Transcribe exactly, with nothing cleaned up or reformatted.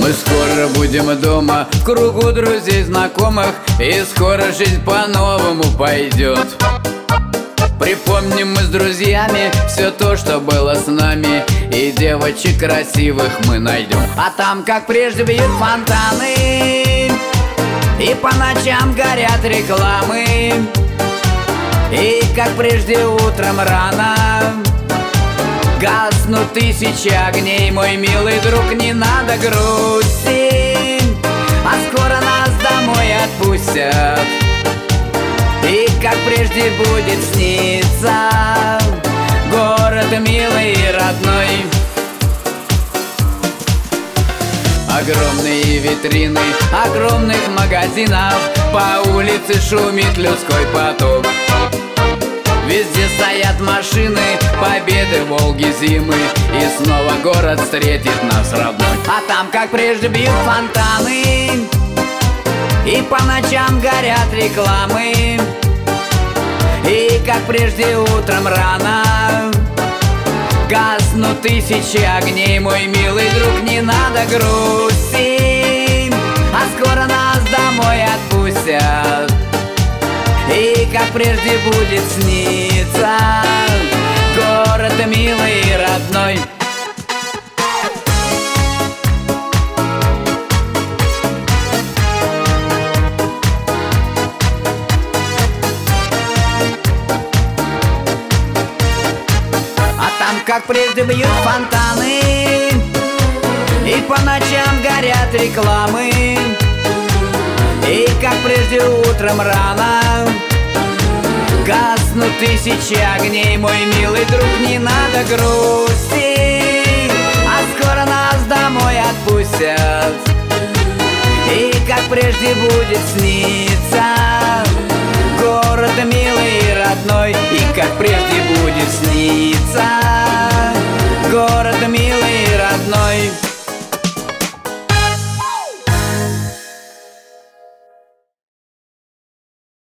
Мы скоро будем дома, в кругу друзей, знакомых, и скоро жизнь по-новому пойдет. Припомним мы с друзьями все то, что было с нами, и девочек красивых мы найдем. А там, как прежде, бьют фонтаны, и по ночам горят рекламы, и, как прежде, утром рано гаснут тысячи огней. Мой милый друг, не надо грустить, а скоро нас домой отпустят, и, как прежде, будет сниться город милый и родной. Огромные витрины огромных магазинов, по улице шумит людской поток. Везде стоят машины, победы, Волги, зимы, и снова город встретит нас родной. А там, как прежде, бьют фонтаны, и по ночам горят рекламы, и, как прежде, утром рано гаснут тысячи огней. Мой милый друг, не надо грустить, а скоро нас домой отпустят, и, как прежде, будет сниться город милый и родной. А там, как прежде, бьют фонтаны, и по ночам горят рекламы, и, как прежде, утром рано гаснут тысячи огней. Мой милый друг, не надо грустить, а скоро нас домой отпустят, и, как прежде, будет сниться город милый и родной, и, как прежде, будет сниться